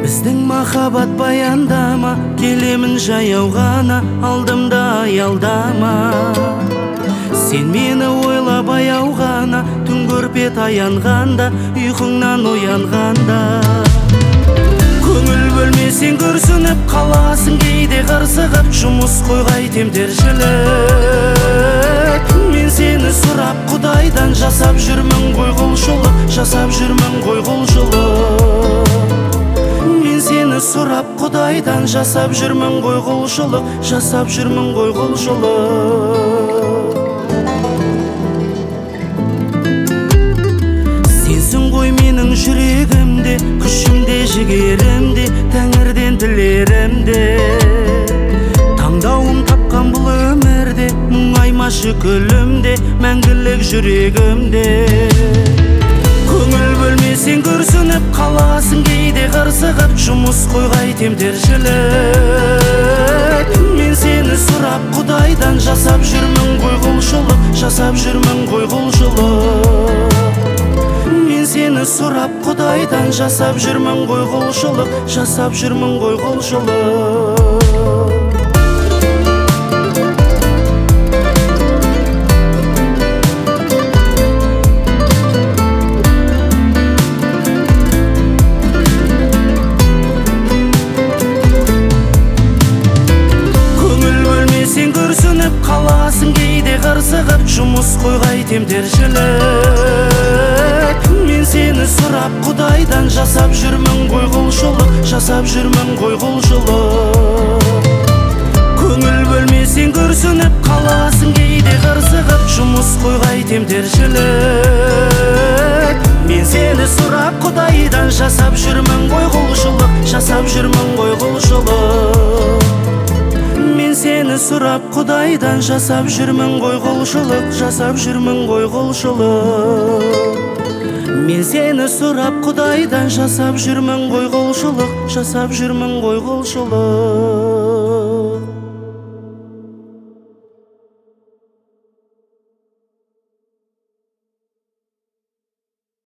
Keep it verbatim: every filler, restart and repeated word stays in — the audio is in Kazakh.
Біздің махаббат баяндама, келемін жаяу ғана, алдымда аялдама. Сен мені ойлап аяу ғана, түн көрпе таянғанда, ұйқыңнан оянғанда. Көңіл бөлмесең күрсініп қаласың, кейде қырсығып, жұмыс қойға айтем тіршілік. Мен сені сұрап Құдайдан, жасап жүрмін ғой құлшылық, жасап жүрмін ғой құлшылық. Мен сені сұрап Құдайдан, жасап жүрмін ғой құлшылық, жасап жүрмін ғой құлшылық. Сенсің ғой менің жүрегімде, күшімде, жігерімде, тәңірден тілерімде. Таңдауым тапқан бұл өмірде, мұңаймашы күлімде, мәңгілік жүрегімде. Көңіл бөлмесең күрсініп қаласың, кейде қырсығып, жұмыс қойға айтем тіршілік. Мен сені сұрап Құдайдан, жасап жүрмін ғой құлшылық, жасап жүрмін ғой құлшылық. Мен сені сұрап Құдайдан, жасап жүрмін ғой құлшылық, жасап жүрмін ғой құлшылық. Күрсініп қаласың, кейде қырсығып, жұмыс қойға айтем тіршілік. Мен сені сұрап Құдайдан, жасап жүрмін ғой құлшылық, жасап жүрмін ғой құлшылық. Көңіл бөлмесең күрсініп қаласың, кейде қырсығып, жұмыс қойға айтем тіршілік. Мен сені сұрап Құдайдан, жасап жүрмін ғой құлшылық, жасап жүрмін ғой құлшылық. Мен сені сұрап Құдайдан, жасап жүрмін ғой құлшылық, жасап жүрмін ғой құлшылық. Мен сені сұрап Құдайдан, жасап жүрмін ғой құлшылық, жасап жүрмін ғой құлшылық.